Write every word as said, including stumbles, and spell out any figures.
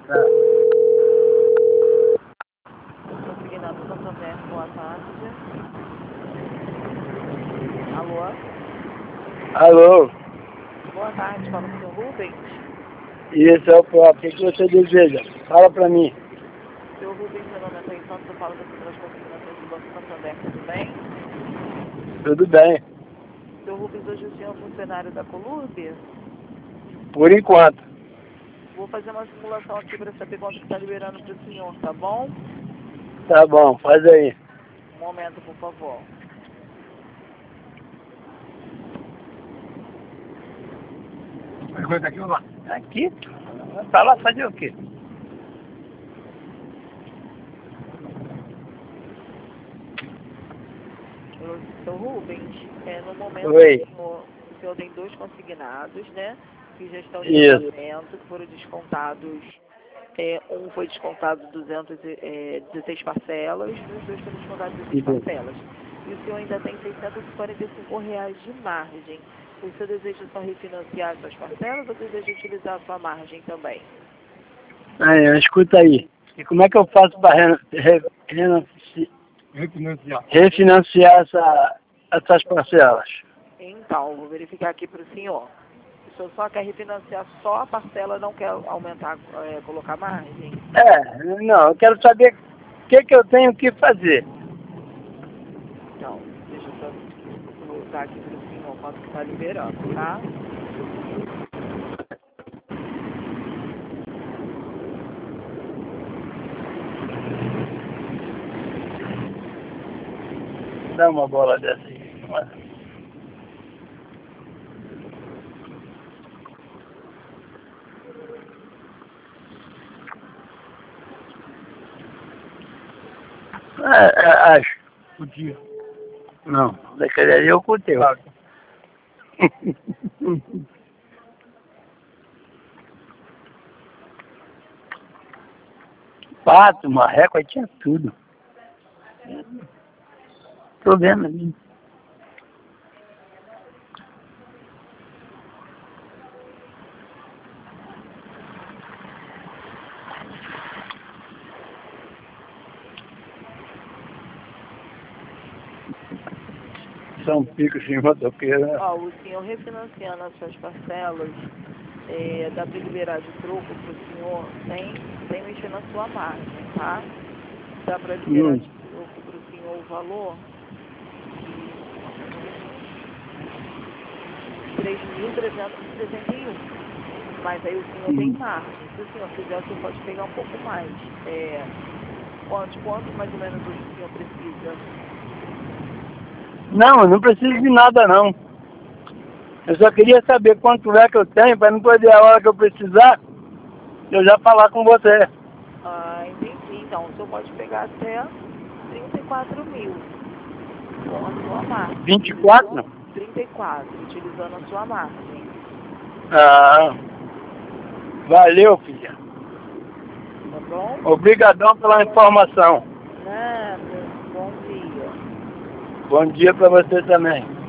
Tá. Consignado Santander, boa tarde. Alô? Alô? Boa tarde, fala com o senhor Rubens. Isso é o próprio. O que você deseja? Fala pra mim. Senhor Rubens, meu nome é Thaís Santos, eu falo da Central de Consignações do Banco Santander, tudo bem? Tudo bem. Senhor Rubens, hoje o senhor é funcionário da Colurbe? Por enquanto. Vou fazer uma simulação aqui para saber quanto que está liberando para o senhor, tá bom? Tá bom, faz aí. Um momento, por favor. Pergunta aqui ou lá? Aqui? Pra lá fazer o quê? Senhor Rubens, é, no momento Oi. o senhor, o senhor tem dois consignados, né? Que já estão em Isso. pagamento, que foram descontados. É, um foi descontado duzentas e dezesseis parcelas, e os dois foram descontados dezesseis Uhum. parcelas. E o senhor ainda tem seiscentos e quarenta e cinco reais de margem. O senhor deseja só refinanciar suas parcelas ou deseja utilizar a sua margem também? Aí, escuta aí. E como é que eu faço para re, re, refinanciar, refinanciar essa, essas parcelas? Então, vou verificar aqui para o senhor. O senhor só quer refinanciar só a parcela, não quer aumentar, é, colocar margem? É, não, eu quero saber o que, que eu tenho que fazer. Então, deixa eu só voltar aqui para o senhor quanto que está liberando, tá? Dá uma bola dessa aí. É, é, acho. Podia. Não, daquele ali eu cutei. Pato, marreco, aí tinha tudo. Tô vendo ali. São picos sem rodopiera. Ó, o senhor refinanciando as suas parcelas, é, dá para liberar de troco para o senhor sem, sem mexer na sua margem, tá? Dá para liberar Hum. de troco para o senhor o valor de três mil trezentos e sessenta e um. Mas aí o senhor tem Hum. margem. Se o senhor quiser, o senhor pode pegar um pouco mais. É, quanto, quanto mais ou menos hoje o senhor precisa? Não, eu não preciso de nada não. Eu só queria saber quanto é que eu tenho para não poder, a hora que eu precisar, eu já falar com você. Ah, entendi. Então, o senhor pode pegar até trinta e quatro mil com a sua margem. vinte e quatro? trinta e quatro, utilizando a sua margem. Ah, valeu, filha. Tá bom? Obrigadão pela informação. Nada. Bom dia. Bom dia para você também.